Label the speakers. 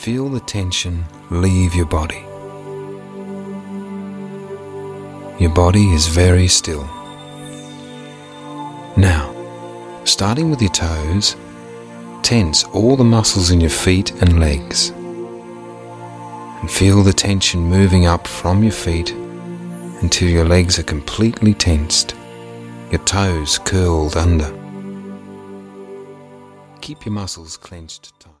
Speaker 1: Feel the tension leave your body. Your body is very still. Now, starting with your toes, tense all the muscles in your feet and legs. And feel the tension moving up from your feet until your legs are completely tensed, your toes curled under. Keep your muscles clenched tight.